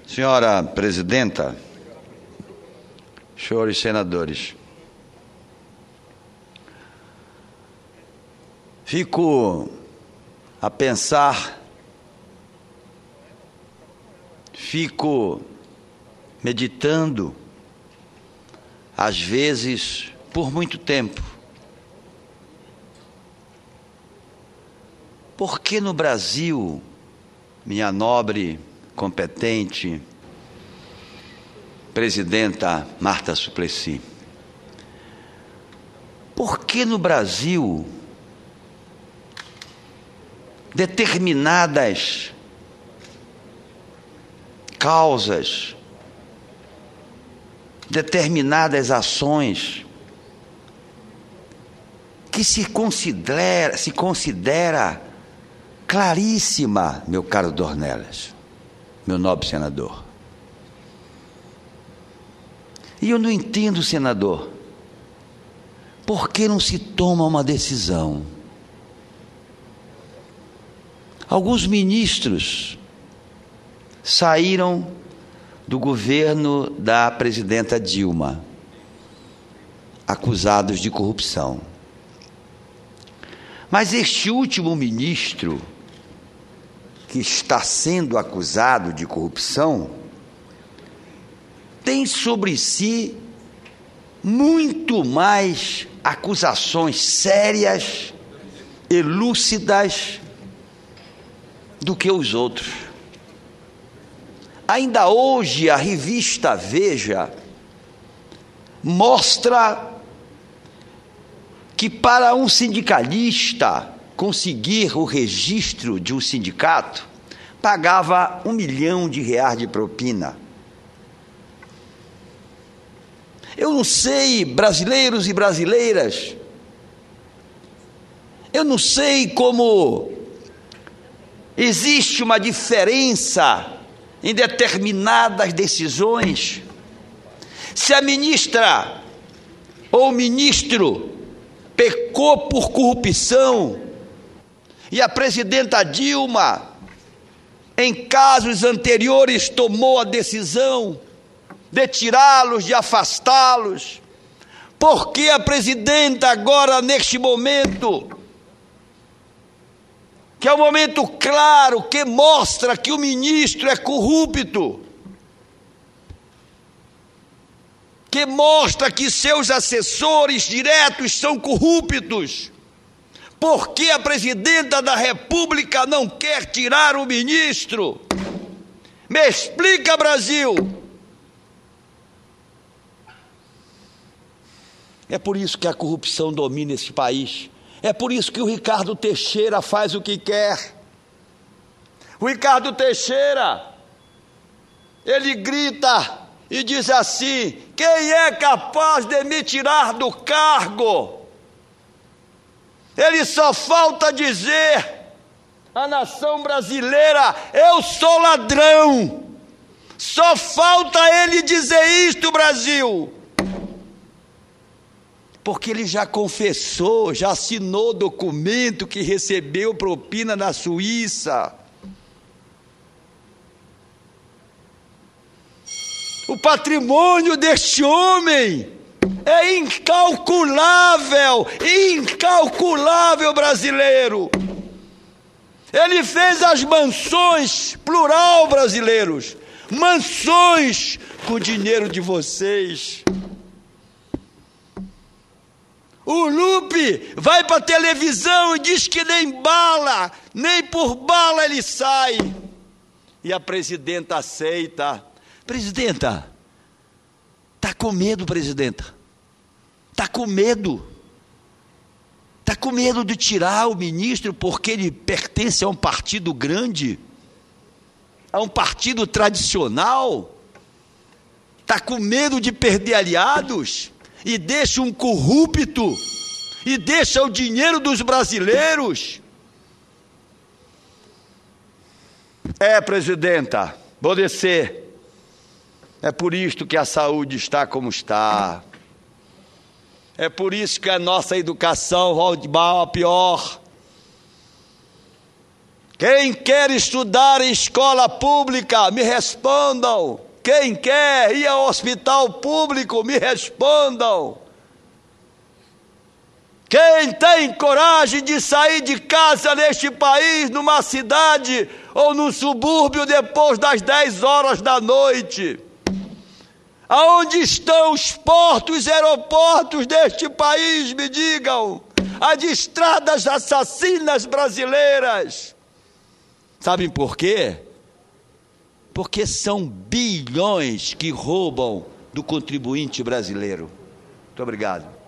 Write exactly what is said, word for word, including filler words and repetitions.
Senhora Presidenta, senhores senadores, fico a pensar, fico meditando, às vezes, por muito tempo. Por que no Brasil, minha nobre, competente presidenta Marta Suplicy, por que no Brasil determinadas causas, determinadas ações que se considera, se considera claríssima, meu caro Dornelas, meu nobre senador. E eu não entendo, senador, por que não se toma uma decisão? Alguns ministros saíram do governo da presidenta Dilma, acusados de corrupção. Mas este último ministro, que está sendo acusado de corrupção, tem sobre si muito mais acusações sérias e lúcidas do que os outros. Ainda hoje a revista Veja mostra que para um sindicalista conseguir o registro de um sindicato, pagava um milhão de reais de propina. Eu não sei, brasileiros e brasileiras, eu não sei como existe uma diferença em determinadas decisões. Se a ministra ou o ministro pecou por corrupção e a presidenta Dilma, em casos anteriores, tomou a decisão de tirá-los, de afastá-los, por que a presidenta agora, neste momento, que é um momento claro, que mostra que o ministro é corrupto, que mostra que seus assessores diretos são corruptos, por que a presidenta da República não quer tirar o ministro? Me explica, Brasil. É por isso que a corrupção domina esse país. É por isso que o Ricardo Teixeira faz o que quer. O Ricardo Teixeira, ele grita e diz assim: quem é capaz de me tirar do cargo? Ele só falta dizer à nação brasileira: eu sou ladrão. Só falta ele dizer isto, Brasil. Porque ele já confessou, já assinou documento que recebeu propina na Suíça. O patrimônio deste homem é incalculável, incalculável, brasileiro. Ele fez as mansões, plural, brasileiros, mansões com o dinheiro de vocês. O Lupe vai para a televisão e diz que nem bala, nem por bala ele sai. E a presidenta aceita. Presidenta, está com medo, presidenta. Está com medo. Está com medo de tirar o ministro porque ele pertence a um partido grande, a um partido tradicional. Está com medo de perder aliados e deixa um corrupto e deixa o dinheiro dos brasileiros. É, presidenta, vou descer. É por isto que a saúde está como está. É por isso que a nossa educação vai de mal a pior. Quem quer estudar em escola pública, me respondam. Quem quer ir ao hospital público, me respondam. Quem tem coragem de sair de casa neste país, numa cidade ou num subúrbio depois das dez horas da noite? Aonde estão os portos e aeroportos deste país, me digam? As estradas assassinas brasileiras. Sabem por quê? Porque são bilhões que roubam do contribuinte brasileiro. Muito obrigado.